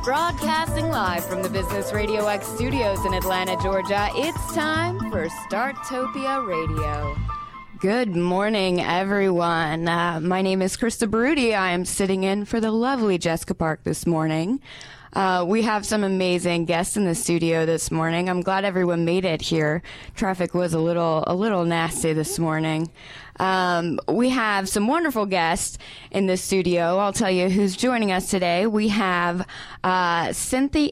Broadcasting live from the Business Radio X studios in Atlanta, Georgia, it's time for Startopia Radio. Good morning, everyone. My name is Krista Baruti. I am sitting in for the lovely Jessica Park this morning. We have some amazing guests in the studio this morning. I'm glad everyone made it here. Traffic was a little nasty this morning. We have some wonderful guests in the studio. I'll tell you who's joining us today. We have Cynthia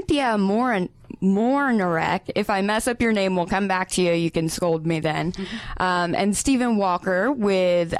Mornarek. If I mess up your name, we'll come back to you. You can scold me then. And Stephen Walker with...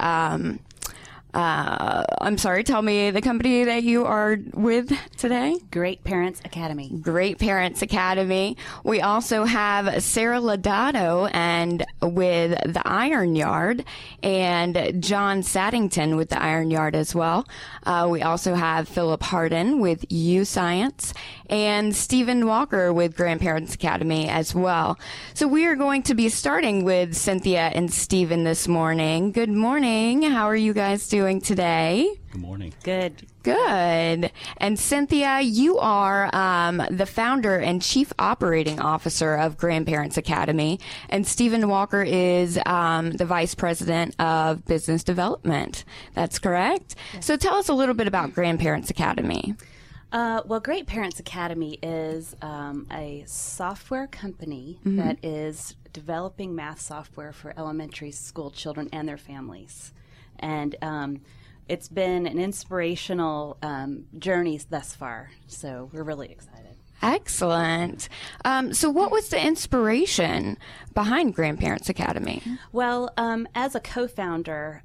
I'm sorry, tell me the company that you are with today. Great Parents Academy. Great Parents Academy. We also have Sarah Lodato and with the Iron Yard, and John Saddington with the Iron Yard as well. We also have Philip Harden with U Science and Stephen Walker with Grandparents Academy as well. So we are going to be starting with Cynthia and Stephen this morning. Good morning. How are you guys doing today? Good morning. Good. Good. And Cynthia, you are the founder and chief operating officer of Grandparents Academy, and Stephen Walker is the vice president of business development. That's correct? Yes. So tell us a little bit about Grandparents Academy. Well, Great Parents Academy is a software company that is developing math software for elementary school children and their families. And it's been an inspirational journey thus far, so we're really excited. Excellent. So what was the inspiration behind Grandparents Academy? Well, as a co-founder,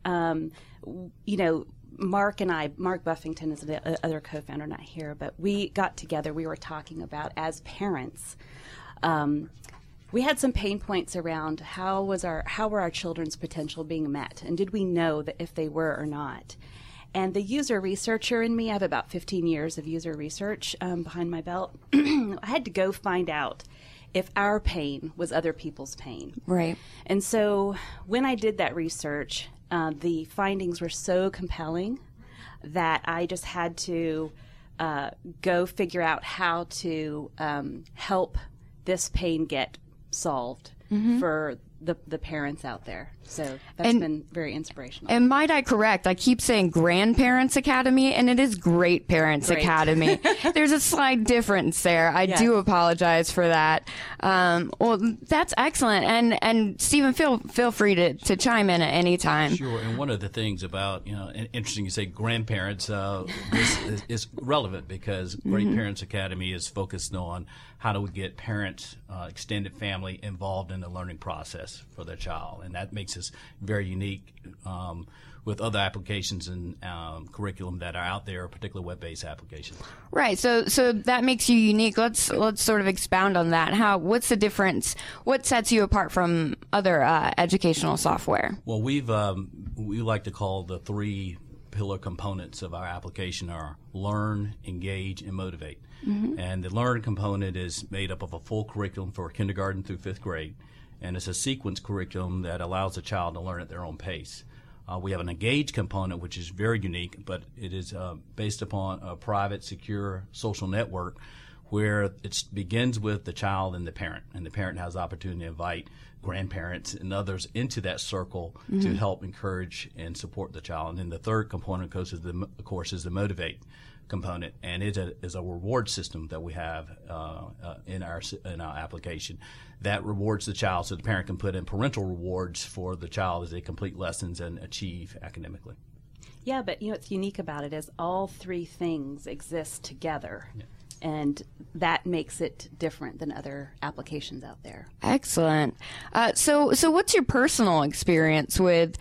Mark Buffington is the other co-founder, not here, but we got together. We were talking about, as parents, we had some pain points around how were our children's potential being met, and did we know that if they were or not? And the user researcher in me, I have about 15 years of user research behind my belt. I had to go find out if our pain was other people's pain. Right. And so when I did that research, the findings were so compelling that I just had to go figure out how to help this pain get solved for the parents out there. So that's been very inspirational. And might I correct, I keep saying Grandparents Academy, and it is Great Parents Academy. There's a slight difference there. I do apologize for that. Well, that's excellent. And Stephen, feel free to chime in at any time. Sure. And one of the things about, interesting you say grandparents, this is relevant because Great Parents Academy is focused on how do we get parents, extended family involved in the learning process for their child. And that makes us very unique with other applications and curriculum that are out there, particularly web-based applications. Right. So that makes you unique. Let's sort of expound on that. What's the difference? What sets you apart from other educational software? Well, we like to call the three pillar components of our application are learn, engage, and motivate. And the learn component is made up of a full curriculum for kindergarten through fifth grade. And it's a sequence curriculum that allows the child to learn at their own pace. We have an engage component, which is very unique, but it is based upon a private, secure social network where it begins with the child and the parent has the opportunity to invite grandparents and others into that circle to help encourage and support the child. And then the third component, of course, is the motivate component, and it is a reward system that we have in our application that rewards the child, so the parent can put in parental rewards for the child as they complete lessons and achieve academically. Yeah, but what's unique about it is all three things exist together. Yeah. And that makes it different than other applications out there. Excellent. So what's your personal experience with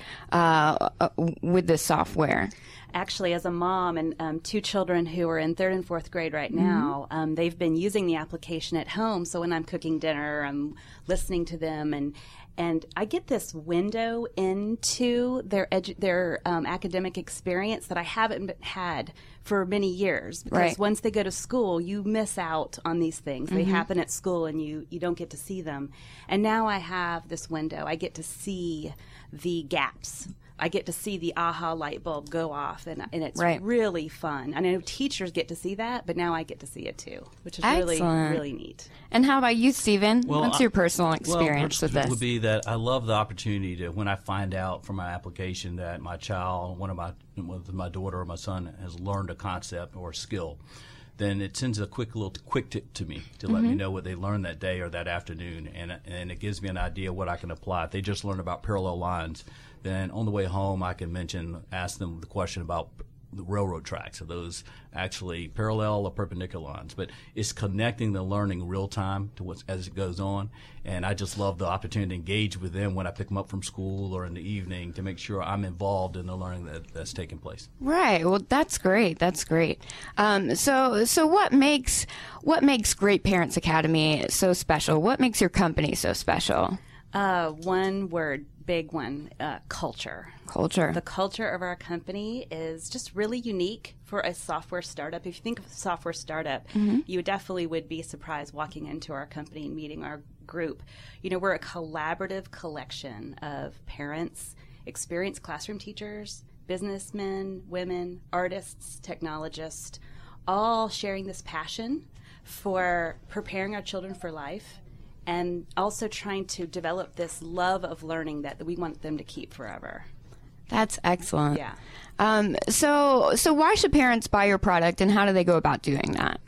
this software? Actually, as a mom and two children who are in third and fourth grade right now, they've been using the application at home. So when I'm cooking dinner, I'm listening to them, and I get this window into their academic experience that I haven't had for many years. Because once they go to school, you miss out on these things. They happen at school, and you don't get to see them. And now I have this window. I get to see the gaps I get to see the aha light bulb go off, and it's Right. really fun. I know teachers get to see that, but now I get to see it too, which is Excellent. really neat. And how about you, Stephen? What's your personal experience with this? Would be that I love the opportunity to, when I find out from my application that my child, whether my daughter or my son, has learned a concept or a skill, then it sends a quick tip to me to let me know what they learned that day or that afternoon, and it gives me an idea of what I can apply. If they just learned about parallel lines, then on the way home I can ask them the question about the railroad tracks. Are those actually parallel or perpendicular lines? But it's connecting the learning real time to as it goes on, and I just love the opportunity to engage with them when I pick them up from school or in the evening to make sure I'm involved in the learning that's taking place. Right. Well, that's great. That's great. So what makes Great Parents Academy so special? What makes your company so special? One word, big one, culture. Culture. The culture of our company is just really unique for a software startup. If you think of a software startup, you definitely would be surprised walking into our company and meeting our group. You know, we're a collaborative collection of parents, experienced classroom teachers, businessmen, women, artists, technologists, all sharing this passion for preparing our children for life, and also trying to develop this love of learning that we want them to keep forever. That's excellent. Yeah. So why should parents buy your product, and how do they go about doing that?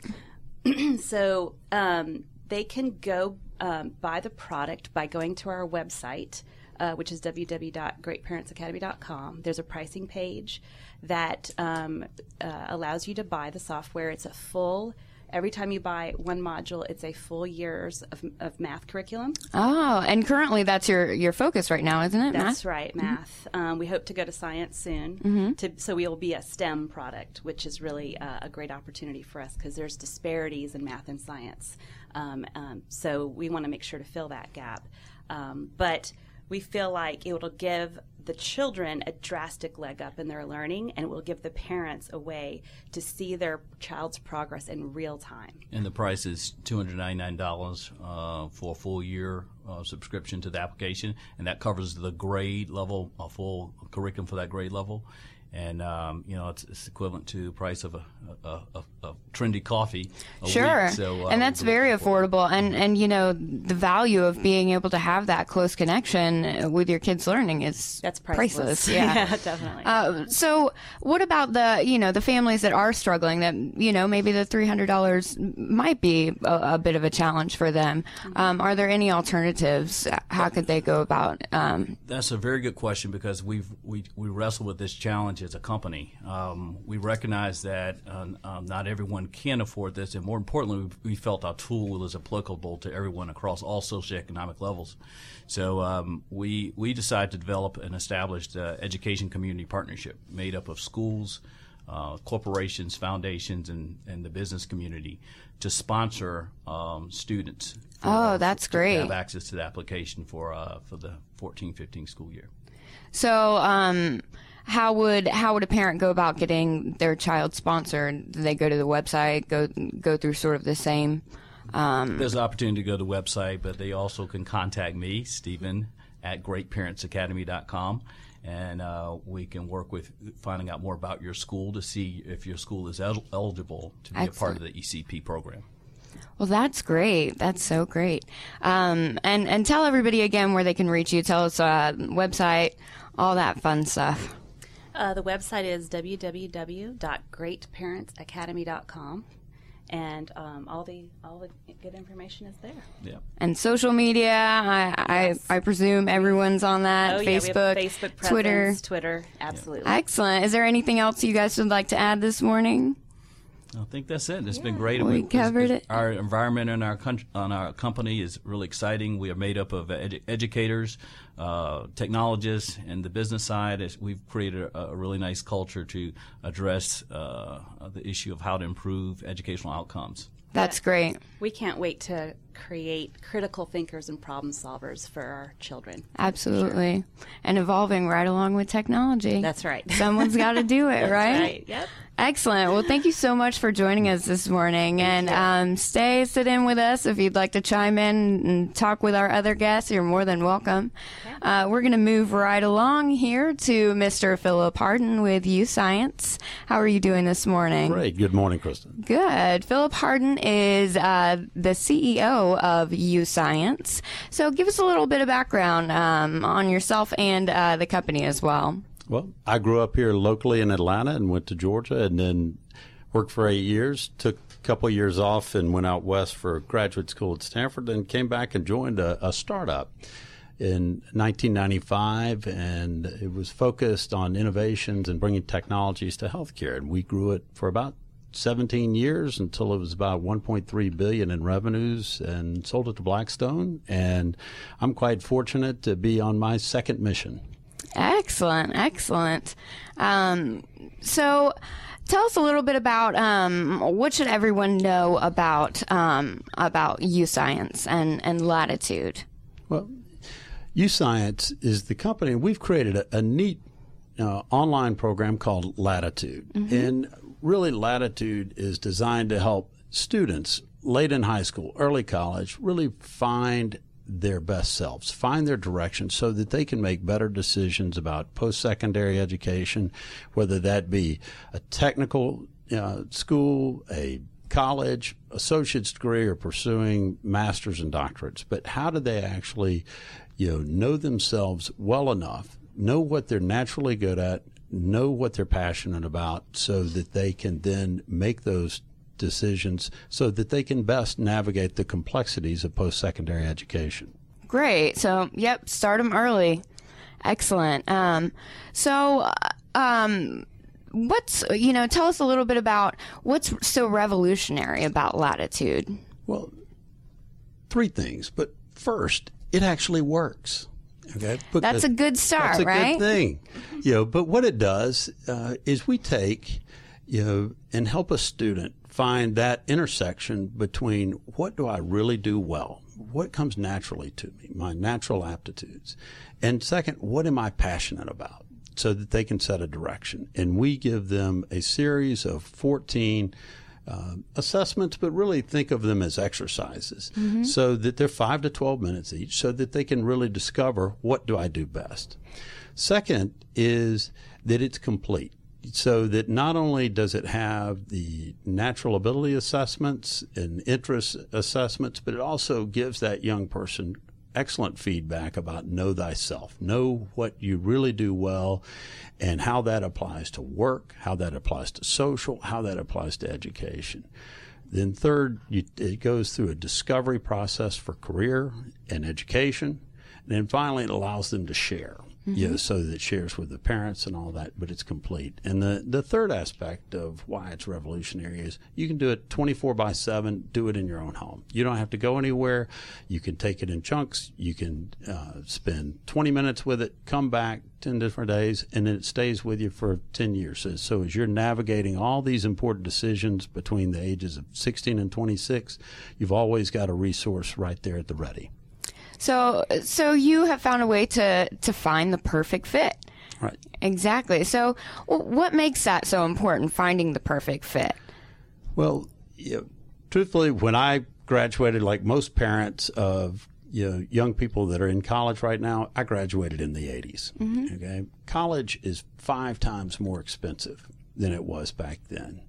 So they can go buy the product by going to our website, which is www.greatparentsacademy.com. There's a pricing page that allows you to buy the software. It's a full. Every time you buy one module, it's a full year's of math curriculum. Oh, and currently that's your focus right now, isn't it? That's right, math. We hope to go to science soon, so we will be a STEM product, which is really a great opportunity for us because there's disparities in math and science. So we want to make sure to fill that gap. But we feel like it will give the children a drastic leg up in their learning, and it will give the parents a way to see their child's progress in real time. And the price is $299 for a full year subscription to the application, and that covers the grade level, a full curriculum for that grade level. And it's equivalent to the price of a trendy coffee a Sure. week. So, and that's very affordable. And the value of being able to have that close connection with your kids' learning is that's priceless. Yeah, definitely. So what about the families that are struggling, that maybe the $300 might be a bit of a challenge for them? Are there any alternatives? How could they go about? That's a very good question, because we wrestle with this challenge as a company. We recognize that not everyone can afford this, and more importantly, we felt our tool is applicable to everyone across all socioeconomic levels. So we decided to develop an established education community partnership made up of schools, corporations, foundations, and the business community to sponsor students. That's great. To have access to the application for the 14-15 school year. So how would a parent go about getting their child sponsored? Do they go to the website, go through sort of the same? There's an opportunity to go to the website, but they also can contact me, Stephen, at greatparentsacademy.com, and we can work with finding out more about your school to see if your school is eligible to be a part of the ECP program. Well, that's great. That's so great. And tell everybody again where they can reach you. Tell us website, all that fun stuff. The website is www.greatparentsacademy.com, and all the good information is there. Yeah. And social media, I presume everyone's on that. Oh, Facebook, yeah, we have Facebook presence, Twitter, absolutely. Excellent. Is there anything else you guys would like to add this morning? I think that's it. It's been great. We covered it. Our environment in our company is really exciting. We are made up of educators, technologists, and the business side. We've created a really nice culture to address the issue of how to improve educational outcomes. That's great. We can't wait to create critical thinkers and problem solvers for our children. Absolutely. And evolving right along with technology. That's right. Someone's got to do it, right? Right. Yep. Excellent. Well, thank you so much for joining us this morning. And sit in with us. If you'd like to chime in and talk with our other guests, you're more than welcome. Okay. We're going to move right along here to Mr. Philip Harden with U-Science. How are you doing this morning? Great. Good morning, Kristen. Good. Philip Harden is the CEO of U-Science. So give us a little bit of background on yourself and the company as well. Well, I grew up here locally in Atlanta and went to Georgia and then worked for 8 years, took a couple of years off and went out west for graduate school at Stanford, then came back and joined a startup in 1995, and it was focused on innovations and bringing technologies to healthcare. And we grew it for about 17 years until it was about $1.3 billion in revenues and sold it to Blackstone. And I'm quite fortunate to be on my second mission. Excellent, excellent. So tell us a little bit about what should everyone know about U-Science and Latitude? Well, U-Science is the company. We've created a neat online program called Latitude. Mm-hmm. And really, Latitude is designed to help students late in high school, early college, really find their best selves, find their direction so that they can make better decisions about post-secondary education, whether that be a technical school, a college, associate's degree, or pursuing masters and doctorates. But how do they actually, know themselves well enough, know what they're naturally good at, know what they're passionate about so that they can then make those decisions so that they can best navigate the complexities of post-secondary education. Great. So, start them early. Excellent. Tell us a little bit about what's so revolutionary about Latitude. Well, three things. But first, it actually works. Okay, that's a good start, that's a right? Good thing. But what it does is we take, and help a student find that intersection between what do I really do well, what comes naturally to me, my natural aptitudes, and second, what am I passionate about, so that they can set a direction. And we give them a series of 14 assessments, but really think of them as exercises, mm-hmm. so that they're 5 to 12 minutes each, so that they can really discover what do I do best. Second is that it's complete, so that not only does it have the natural ability assessments and interest assessments, but it also gives that young person excellent feedback about know thyself, know what you really do well, and how that applies to work, how that applies to social, how that applies to education. Then third, it goes through a discovery process for career and education. And then finally, it allows them to share, mm-hmm. So that it shares with the parents and all that, but it's complete. And the third aspect of why it's revolutionary is you can do it 24/7, do it in your own home. You don't have to go anywhere. You can take it in chunks. You can spend 20 minutes with it, come back 10 different days, and then it stays with you for 10 years. So as you're navigating all these important decisions between the ages of 16 and 26, you've always got a resource right there at the ready. So you have found a way to find the perfect fit. Right. Exactly. So what makes that so important, finding the perfect fit? Well, truthfully, when I graduated, like most parents of young people that are in college right now, I graduated in the 80s. Mm-hmm. Okay, college is 5 times more expensive than it was back then.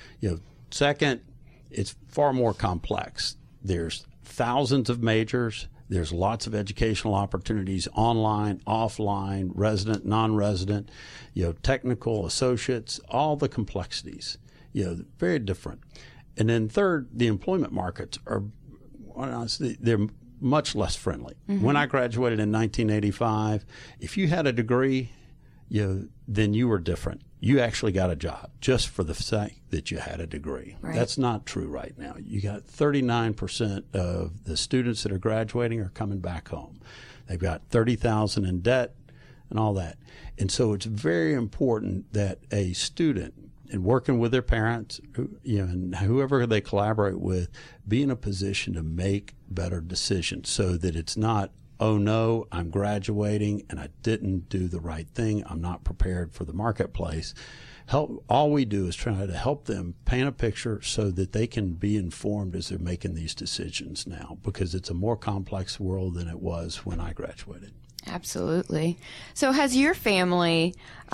Second, it's far more complex. There's thousands of majors. There's lots of educational opportunities, online, offline, resident, non-resident, technical, associates, all the complexities, very different. And then third, the employment markets are, honestly, they're much less friendly. Mm-hmm. When I graduated in 1985, if you had a degree, then you were different. You actually got a job just for the sake that you had a degree. Right. That's not true right now. You got 39% of the students that are graduating are coming back home. They've got $30,000 in debt and all that. And so it's very important that a student and working with their parents, and whoever they collaborate with, be in a position to make better decisions so that it's not, oh no, I'm graduating and I didn't do the right thing. I'm not prepared for the marketplace. All we do is try to help them paint a picture so that they can be informed as they're making these decisions now, because it's a more complex world than it was when I graduated. Absolutely. So has your family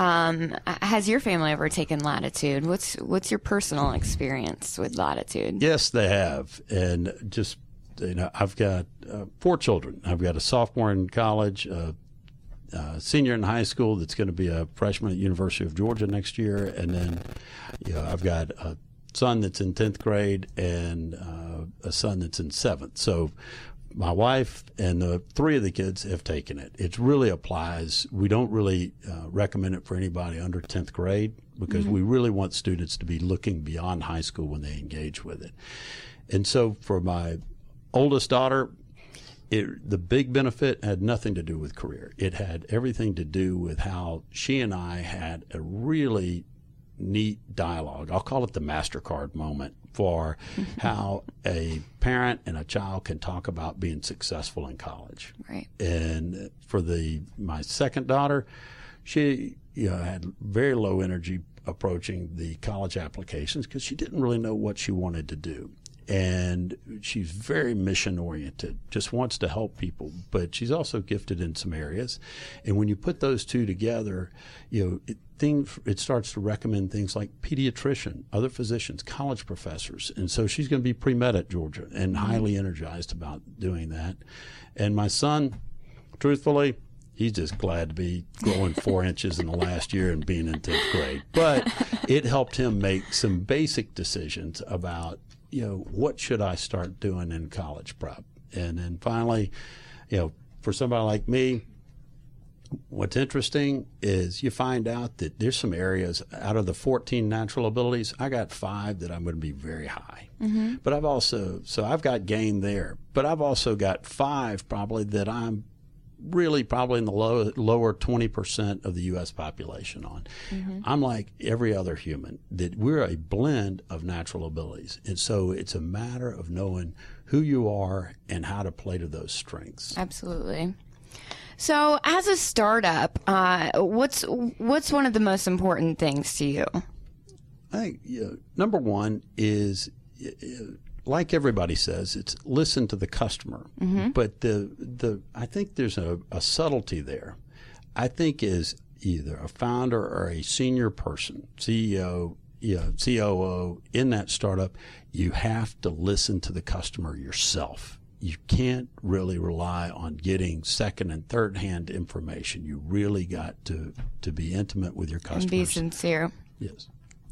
ever taken Latitude? What's your personal experience with Latitude? Yes, they have. And just, I've got 4 children. I've got a sophomore in college, senior in high school that's going to be a freshman at University of Georgia next year, and then I've got a son that's in 10th grade and a son that's in 7th. So my wife and the 3 of the kids have taken it. It really applies. We don't really recommend it for anybody under 10th grade because we really want students to be looking beyond high school when they engage with it. And so for my oldest daughter, the big benefit had nothing to do with career. It had everything to do with how she and I had a really neat dialogue. I'll call it the MasterCard moment for how a parent and a child can talk about being successful in college. Right. And for my second daughter, she had very low energy approaching the college applications because she didn't really know what she wanted to do. And she's very mission oriented, just wants to help people, but she's also gifted in some areas. And when you put those two together, it starts to recommend things like pediatrician, other physicians, college professors. And so she's going to be pre-med at Georgia and highly energized about doing that. And my son, truthfully, he's just glad to be growing 4 inches in the last year and being in 10th grade. But it helped him make some basic decisions about, what should I start doing in college prep? And then finally, for somebody like me, what's interesting is you find out that there's some areas out of the 14 natural abilities, I got 5 that I'm going to be very high. Mm-hmm. But I've got game there. But I've also got 5 probably that I'm really probably in the lower 20% of the U.S. population on. Mm-hmm. I'm like every other human, that we're a blend of natural abilities. And so it's a matter of knowing who you are and how to play to those strengths. Absolutely. So as a startup, what's one of the most important things to you? I think number one is, like everybody says, it's listen to the customer. Mm-hmm. But I think there's a subtlety there. I think is either a founder or a senior person, CEO, COO in that startup, you have to listen to the customer yourself. You can't really rely on getting second and third hand information. You really got to be intimate with your customers. And be sincere. Yes.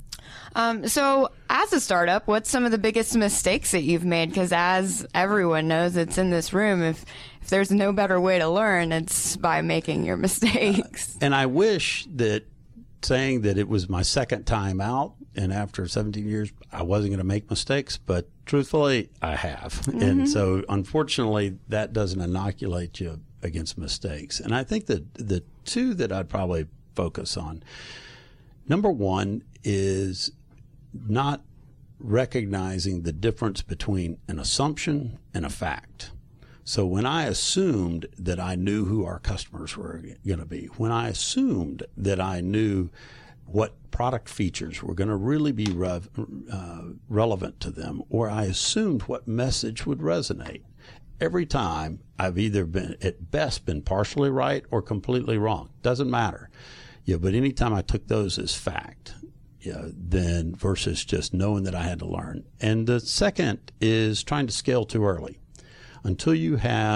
So as a startup, what's some of the biggest mistakes that you've made? Because as everyone knows, it's in this room. If there's no better way to learn, it's by making your mistakes. And I wish that saying that it was my second time out and after 17 years, I wasn't going to make mistakes. But truthfully, I have. Mm-hmm. And so unfortunately, that doesn't inoculate you against mistakes. And I think that the two that I'd probably focus on, number one is not recognizing the difference between an assumption and a fact. So when I assumed that I knew who our customers were going to be, when I assumed that I knew what product features were going to really be relevant to them, or I assumed what message would resonate, every time I've either been, at best, been partially right or completely wrong. Doesn't matter. But anytime I took those as fact, then versus just knowing that I had to learn. And the second is trying to scale too early. Until you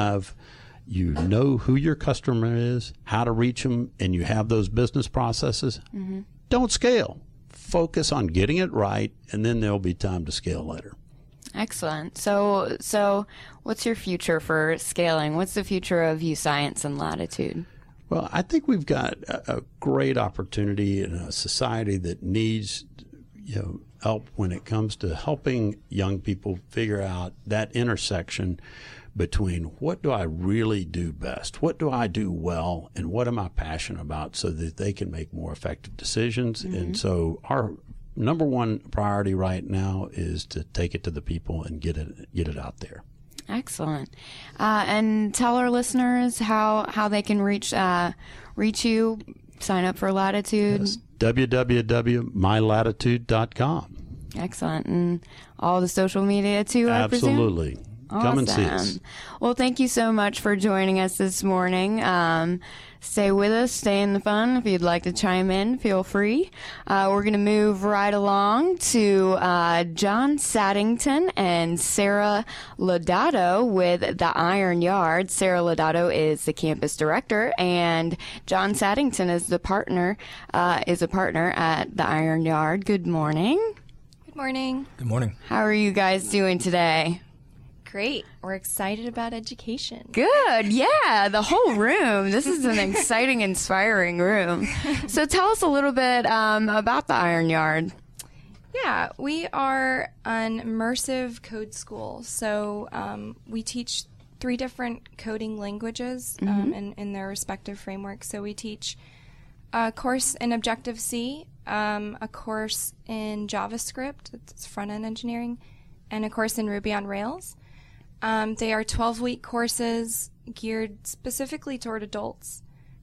know who your customer is, how to reach them, and you have those business processes, mm-hmm. Don't scale. Focus on getting it right, and then there'll be time to scale later. Excellent. So what's your future for scaling? What's the future of UScience and Latitude? Well, I think we've got a great opportunity in a society that needs, help when it comes to helping young people figure out that intersection between what do I really do best, what do I do well, and what am I passionate about so that they can make more effective decisions. Mm-hmm. And so our number one priority right now is to take it to the people and get it out there. Excellent. And tell our listeners how they can reach you, sign up for Latitude. Yes. www.mylatitude.com. Excellent. And all the social media too, I presume? Absolutely. Come and see us. Well, thank you so much for joining us this morning. Stay with us, stay in the fun. If you'd like to chime in, feel free. We're going to move right along to John Saddington and Sarah Lodato with the Iron Yard. Sarah Lodato is the campus director, and John Saddington is a partner at the Iron Yard. Good morning. Good morning. Good morning. How are you guys doing today? Great. We're excited about education. Good. Yeah, the whole room. This is an exciting, inspiring room. So tell us a little bit about the Iron Yard. Yeah, we are an immersive code school. So we teach 3 different coding languages in their respective frameworks. So we teach a course in Objective-C, a course in JavaScript, it's front-end engineering, and a course in Ruby on Rails. They are 12-week courses geared specifically toward adults.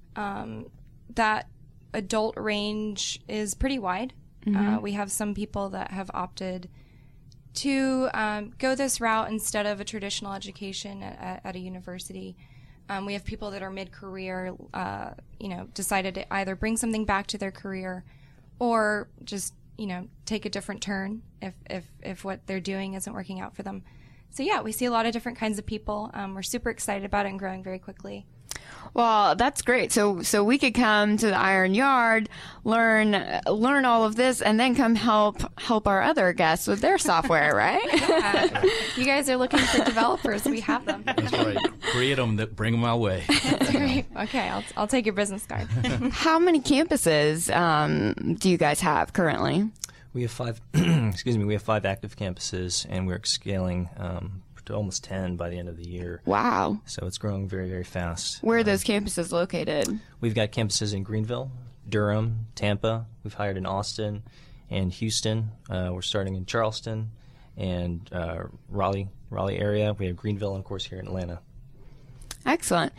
That adult range is pretty wide. We have some people that have opted to go this route instead of a traditional education at a university. We have people that are mid-career, decided to either bring something back to their career or just, take a different turn if what they're doing isn't working out for them. So yeah, we see a lot of different kinds of people. We're super excited about it and growing very quickly. Well, that's great. So we could come to the Iron Yard, learn all of this, and then come help our other guests with their software, right? Yeah. You guys are looking for developers. We have them. That's right. Create them, bring them our way. That's great. Okay, I'll take your business card. How many campuses do you guys have currently? We have 5. We have 5 active campuses, and we're scaling to almost 10 by the end of the year. Wow! So it's growing very, very fast. Where are those campuses located? We've got campuses in Greenville, Durham, Tampa. We've hired in Austin and Houston. We're starting in Charleston and Raleigh area. We have Greenville, and of course here in Atlanta. Excellent.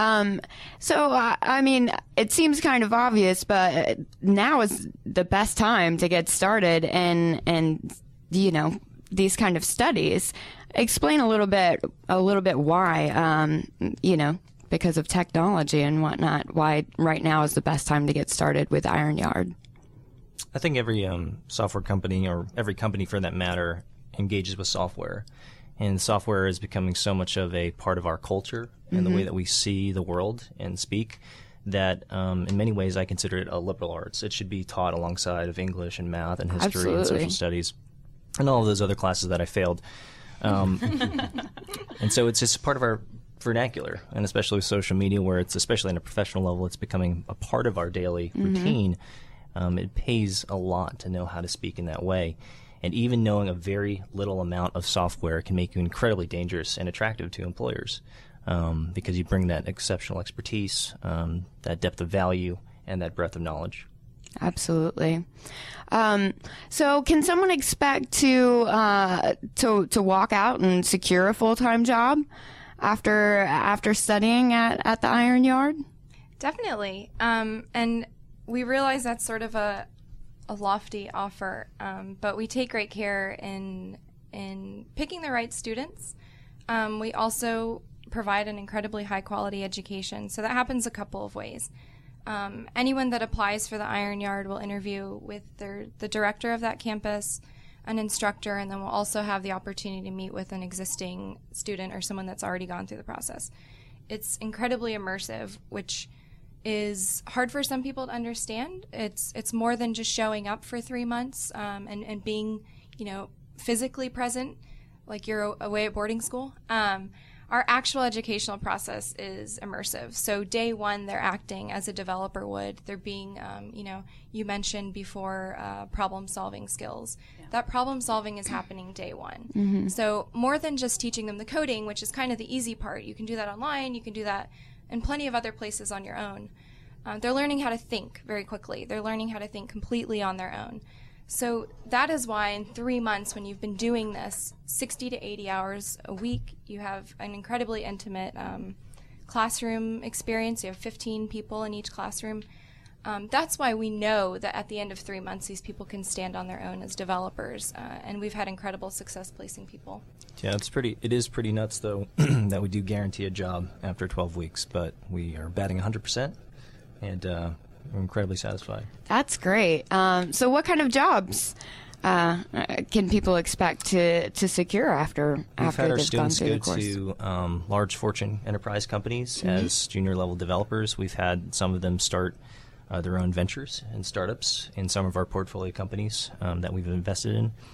It seems kind of obvious, but now is the best time to get started and these kind of studies. Explain a little bit why, because of technology and whatnot, why right now is the best time to get started with Iron Yard. I think every software company, or every company for that matter, engages with software. And software is becoming so much of a part of our culture and the way that we see the world and speak that in many ways I consider it a liberal arts. It should be taught alongside of English and math and history Absolutely. and social studies and all of those other classes that I failed. And so it's just part of our vernacular, and especially with social media where it's, especially on a professional level, it's becoming a part of our daily routine. It pays a lot to know how to speak in that way. And even knowing a very little amount of software can make you incredibly dangerous and attractive to employers because you bring that exceptional expertise, that depth of value, and that breadth of knowledge. Absolutely. So can someone expect to walk out and secure a full-time job after studying at the Iron Yard? Definitely. And we realize that's sort of a lofty offer, but we take great care in picking the right students. We also provide an incredibly high-quality education, so that happens a couple of ways. Anyone that applies for the Iron Yard will interview with the director of that campus, an instructor, and then we'll also have the opportunity to meet with an existing student or someone that's already gone through the process. It's incredibly immersive, which is hard for some people to understand. It's more than just showing up for 3 months and being, physically present, like you're away at boarding school. Our actual educational process is immersive. So day one, they're acting as a developer would. They're being, you mentioned before problem-solving skills. Yeah. That problem-solving is happening day one. Mm-hmm. So more than just teaching them the coding, which is kind of the easy part. You can do that online. You can do that in plenty of other places on your own. They're learning how to think very quickly. They're learning how to think completely on their own. So that is why in 3 months, when you've been doing this 60 to 80 hours a week, you have an incredibly intimate classroom experience. You have 15 people in each classroom. That's why we know that at the end of 3 months, these people can stand on their own as developers, and we've had incredible success placing people. Yeah, it is pretty nuts, though, that we do guarantee a job after 12 weeks, but we are batting 100%, and we're incredibly satisfied. That's great. So what kind of jobs can people expect to secure after We've had our they've gone students through go the course? to large Fortune enterprise companies as junior-level developers. We've had some of them start their own ventures and startups in some of our portfolio companies that we've invested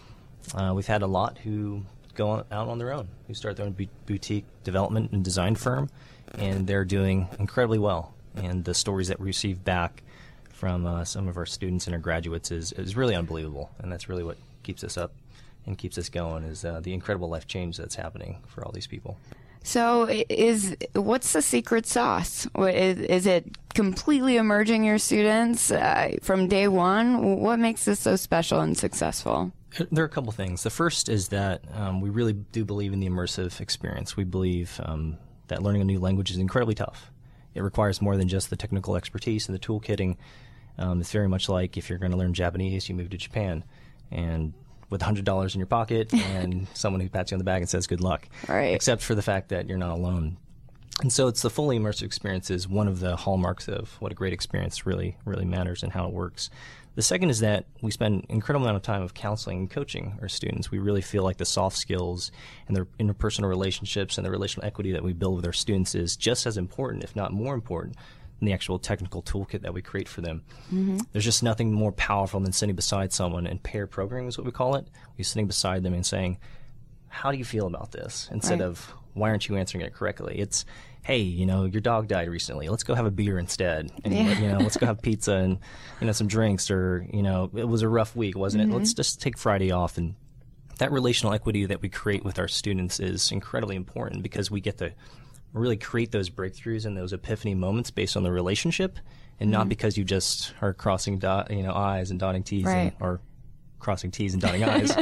in. We've had a lot who go out on their own, who start their own boutique development and design firm, and they're doing incredibly well. And the stories that we receive back from some of our students and our graduates is really unbelievable, and that's really what keeps us up and keeps us going, is the incredible life change that's happening for all these people. So what's the secret sauce? Is it completely emerging your students from day one? What makes this so special and successful? There are a couple things. The first is that we really do believe in the immersive experience. We believe that learning a new language is incredibly tough. It requires more than just the technical expertise and the toolkitting. It's very much like if you're going to learn Japanese, you move to Japan, and with $100 in your pocket and someone who pats you on the back and says good luck, right. Except for the fact that you're not alone. And so it's the fully immersive experience is one of the hallmarks of what a great experience really, really matters and how it works. The second is that we spend an incredible amount of time of counseling and coaching our students. We really feel like the soft skills and their interpersonal relationships and the relational equity that we build with our students is just as important, if not more important, than the actual technical toolkit that we create for them. Mm-hmm. There's just nothing more powerful than sitting beside someone, and pair programming is what we call it. We're sitting beside them and saying, how do you feel about this? Instead of, why aren't you answering it correctly? It's, hey, your dog died recently. Let's go have a beer instead. And, let's go have pizza and, some drinks, or, it was a rough week, wasn't it? Let's just take Friday off. And that relational equity that we create with our students is incredibly important, because we get to really create those breakthroughs and those epiphany moments based on the relationship, and not because you just are crossing I's and dotting T's, or crossing T's and dotting I's.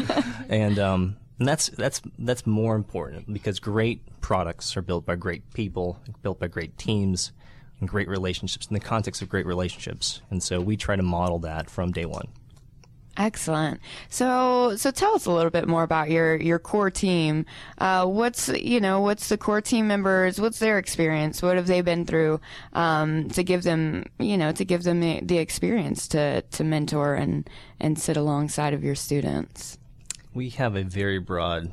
And that's more important, because great products are built by great people, built by great teams, and great relationships in the context of great relationships. And so we try to model that from day one. Excellent. So tell us a little bit more about your core team. What's the core team members? What's their experience? What have they been through to give them the experience to mentor and sit alongside of your students? We have a very broad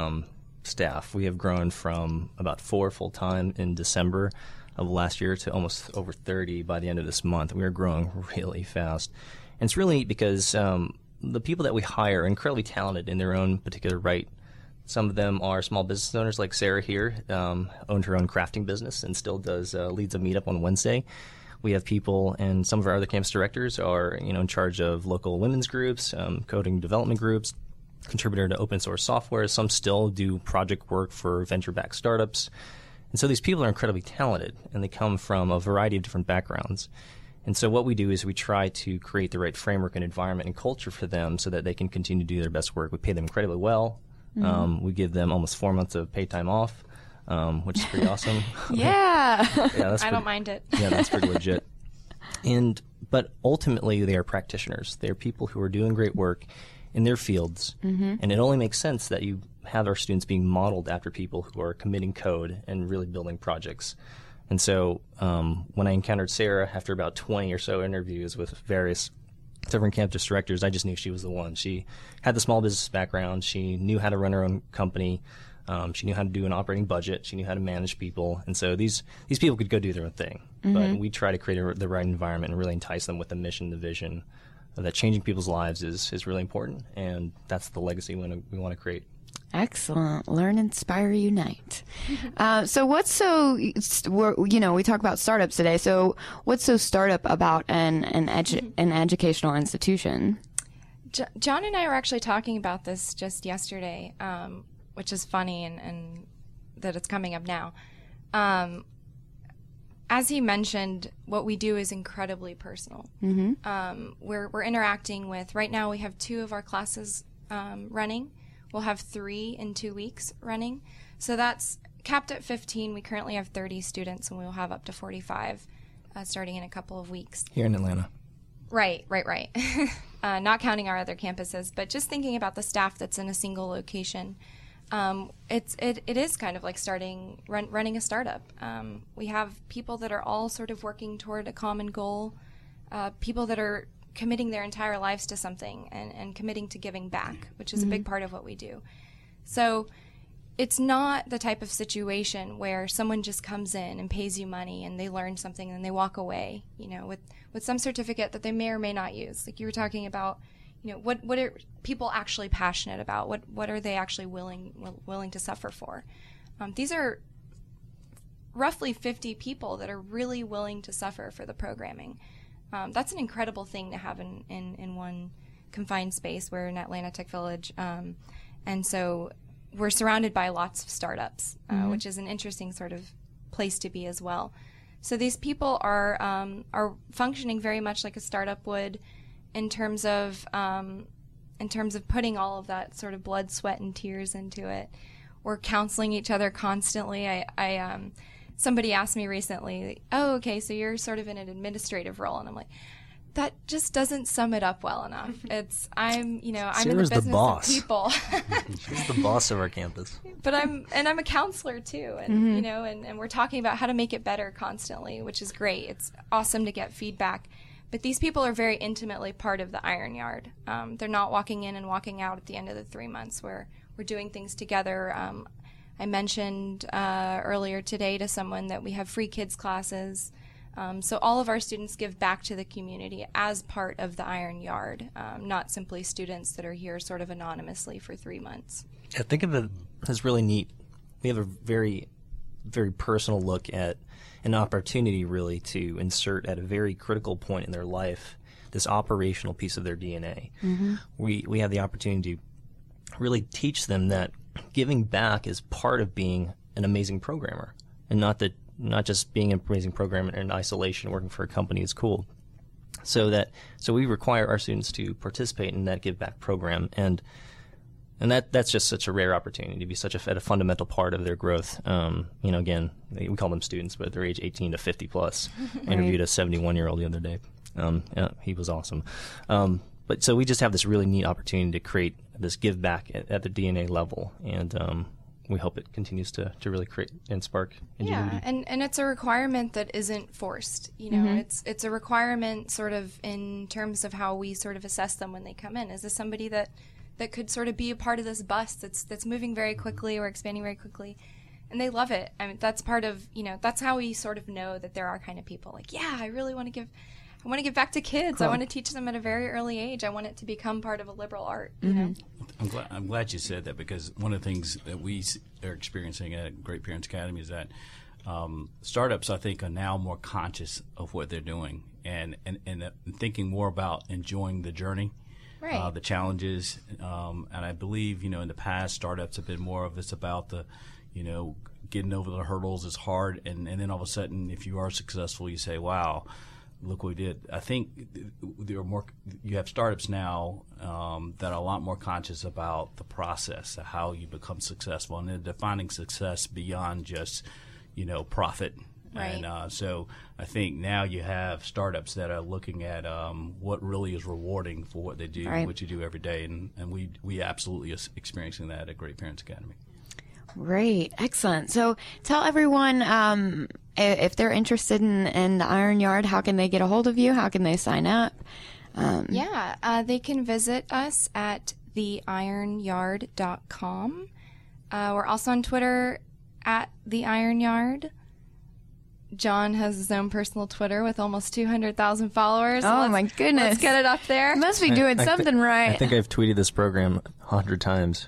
staff. We have grown from about 4 full-time in December of last year to almost over 30 by the end of this month. We are growing really fast. And it's really neat because the people that we hire are incredibly talented in their own particular right. Some of them are small business owners, like Sarah here, owned her own crafting business and still does leads a meetup on Wednesday. We have people, and some of our other campus directors are in charge of local women's groups, coding development groups, contributor to open source software. Some still do project work for venture-backed startups. And so these people are incredibly talented, and they come from a variety of different backgrounds. And so what we do is we try to create the right framework and environment and culture for them so that they can continue to do their best work. We pay them incredibly well. Mm-hmm. We give them almost 4 months of paid time off, which is pretty awesome. Yeah. I don't mind it. Yeah, that's pretty legit. But ultimately, they are practitioners. They are people who are doing great work in their fields. Mm-hmm. And it only makes sense that you have our students being modeled after people who are committing code and really building projects. And so when I encountered Sarah after about 20 or so interviews with various different campus directors, I just knew she was the one. She had the small business background. She knew how to run her own company. She knew how to do an operating budget. She knew how to manage people. And so these people could go do their own thing. Mm-hmm. But we try to create the right environment and really entice them with the mission, the vision, that changing people's lives is really important. And that's the legacy we want to create. Excellent. Learn, inspire, unite. So what's so, we talk about startups today. So what's so startup about an educational institution? John and I were actually talking about this just yesterday, which is funny and that it's coming up now. as he mentioned, what we do is incredibly personal. We're interacting with, right now we have 2 of our classes running. We'll have 3 in 2 weeks running. So that's capped at 15. We currently have 30 students, and we'll have up to 45 starting in a couple of weeks. Here in Atlanta. Right. Not counting our other campuses, but just thinking about the staff that's in a single location. It is kind of like running a startup. We have people that are all sort of working toward a common goal, people that are committing their entire lives to something and committing to giving back, which is a big part of what we do. So it's not the type of situation where someone just comes in and pays you money and they learn something and they walk away, with some certificate that they may or may not use. Like you were talking about, what are people actually passionate about? What are they actually willing to suffer for? These are roughly 50 people that are really willing to suffer for the programming. That's an incredible thing to have in one confined space. We're in Atlanta Tech Village, and so we're surrounded by lots of startups, which is an interesting sort of place to be as well. So these people are functioning very much like a startup would, in terms of putting all of that sort of blood, sweat, and tears into it. We're counseling each other constantly. Somebody asked me recently, "Oh, okay, so you're sort of in an administrative role," and I'm like, that just doesn't sum it up well enough. I'm in the business of people. She's the boss of our campus. But I'm a counselor too, and and we're talking about how to make it better constantly, which is great. It's awesome to get feedback. But these people are very intimately part of the Iron Yard. They're not walking in and walking out at the end of the 3 months. We're doing things together. I mentioned earlier today to someone that we have free kids classes. So all of our students give back to the community as part of the Iron Yard, not simply students that are here sort of anonymously for 3 months. I think of it as really neat. We have a very, very personal look at an opportunity really to insert at a very critical point in their life this operational piece of their DNA. We have the opportunity to really teach them that giving back is part of being an amazing programmer, and not just being an amazing programmer in isolation, working for a company is cool. So we require our students to participate in that give back program, and that's just such a rare opportunity to be a fundamental part of their growth. Again, we call them students, but they're age 18 to 50 plus. I interviewed a 71-year-old the other day. He was awesome. But so we just have this really neat opportunity to create this give back at the DNA level, and we hope it continues to really create and spark ingenuity. Yeah, and it's a requirement that isn't forced. It's a requirement sort of in terms of how we sort of assess them when they come in. Is this somebody that could sort of be a part of this bus that's moving very quickly or expanding very quickly? And they love it. I mean, that's part of, that's how we sort of know that there are kind of people like, yeah, I really want to give back to kids. Cool. I want to teach them at a very early age. I want it to become part of a liberal art, you know? I'm glad you said that, because one of the things that we are experiencing at Great Parents Academy is that startups, I think, are now more conscious of what they're doing and thinking more about enjoying the journey, right. The challenges. And I believe, in the past, startups have been more of this about the, getting over the hurdles is hard. And then all of a sudden, if you are successful, you say, wow, look what we did. I think you have startups now that are a lot more conscious about the process of how you become successful, and they're defining success beyond just, profit. Right. And so I think now you have startups that are looking at what really is rewarding for what they do, right. what you do every day, and we absolutely are experiencing that at Great Parents Academy. Great. Excellent. So tell everyone if they're interested in the Iron Yard, how can they get a hold of you? How can they sign up? They can visit us at theironyard.com. We're also on Twitter at The Iron Yard. John has his own personal Twitter with almost 200,000 followers. Oh, my goodness. Let's get it up there. Must be doing something right. I think I've tweeted this program 100 times.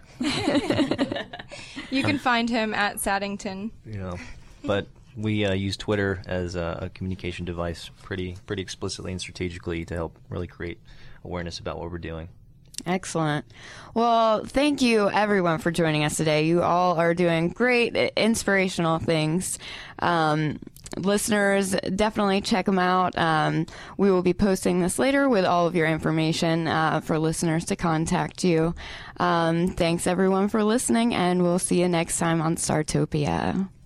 You can find him at Saddington. But we use Twitter as a communication device pretty explicitly and strategically to help really create awareness about what we're doing. Excellent. Well, thank you, everyone, for joining us today. You all are doing great, inspirational things. Listeners, definitely check them out. We will be posting this later with all of your information for listeners to contact you. Thanks, everyone, for listening, and we'll see you next time on Startopia.